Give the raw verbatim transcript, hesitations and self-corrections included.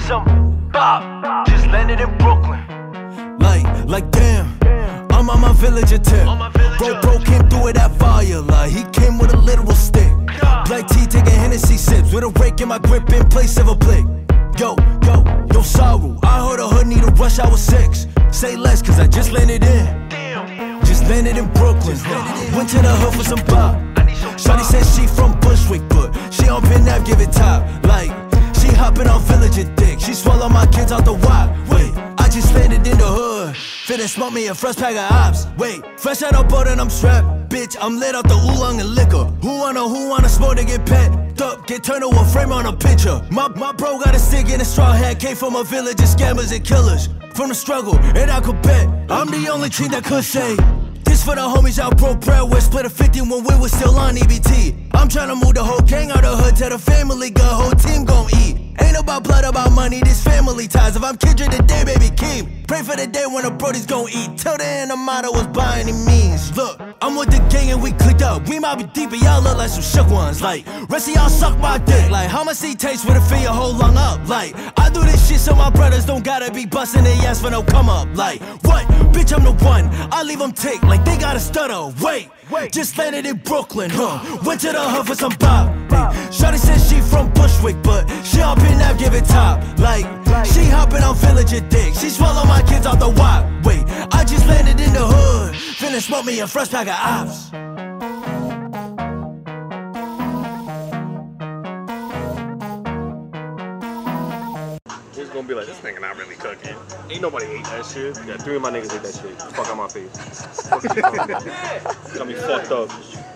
some bop. Just landed in Brooklyn. Like, like damn, I'm on my villager tip. Bro, bro came through with that fire, like he came with a literal stick. Black tea taking Hennessy sips with a rake in my grip in place of a blick. Yo, yo, yo, sorrow. I heard a hood need a rush hour six. Say less, cause I just landed in. Just landed in Brooklyn. Went to the hood for some pop. Shawty said she from Bushwick, but she on Pin Ave, give it top. Like, she hopping on villager dick. She swallow my kids out the wop. Wait, I just landed in the hood. Finna smoke me a fresh pack of ops. Wait, fresh out of boat and I'm strapped. Bitch, I'm lit out the oolong and liquor. Who wanna, who wanna smoke to get pet? Up, get turned to a frame on a picture. My, my bro got a stick in a straw hat. Came from a village of scammers and killers. From the struggle, and I could bet I'm the only team that could say this for the homies out broke bread. We split a fifty when we was still on E B T. I'm tryna move the whole gang out the hood to the family. Good whole team gon' eat. Ain't about blood, about money, this family ties. If I'm Kendrick today, baby, keep. Pray for the day when the brodies gon' eat. Till the end, the motto was by any means. Look, I'm with the gang and we clicked up. We might be deep, but y'all look like some shook ones. Like, rest of y'all suck my dick. Like, how much he takes with a feel your whole lung up? Like, I do this shit so my brothers don't gotta be busting their ass for no come up. Like, what? Bitch, I'm the one. I leave them tick like they got a stutter. Wait, wait, just landed in Brooklyn, huh? Went to the hood for some pop. Hey, Shawty said she from Bushwick, but she up in that give it top. Like, she hopping on villager dick. She swallow my kids out the wop. Wait, I just landed in the hood. Finna smoke me a fresh pack of ops. It's gonna be like, this nigga not really cooking. Ain't nobody ate that shit. Yeah, three of my niggas ate that shit. Fuck out my face. Fuck you talking about? Got me fucked up.